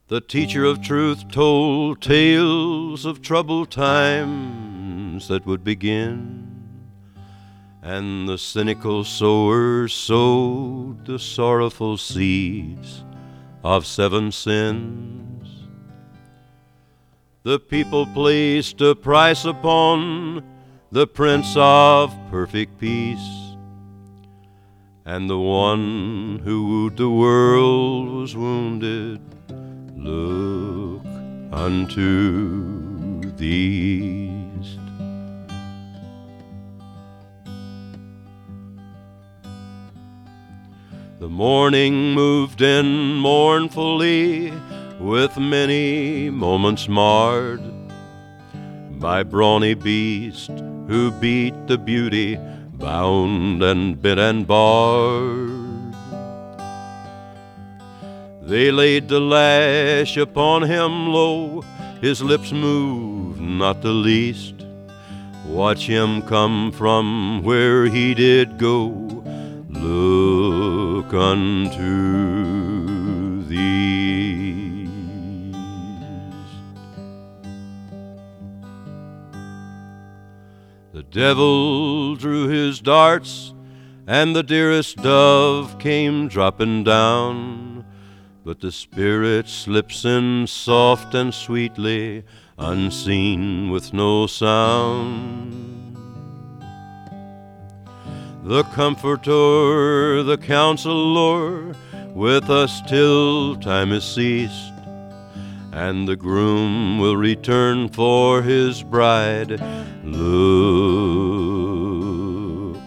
The teacher of truth told tales of troubled times that would begin, and the cynical sower sowed the sorrowful seeds of 7 sins. The people placed a price upon the Prince of Perfect Peace, and the one who wooed the world was wounded. Look unto the east. The morning moved in mournfully, with many moments marred by brawny beast who beat the beauty, bound and bit and barred. They laid the lash upon him low, his lips moved not the least. Watch him come from where he did go. Look unto the east. The devil drew his darts, and the dearest dove came dropping down. But the Spirit slips in soft and sweetly, unseen with no sound. The Comforter, the Counselor, with us till time is ceased, and the groom will return for his bride. Look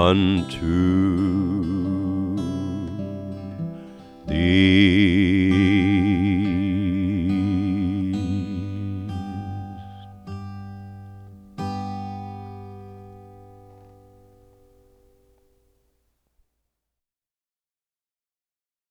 unto thee.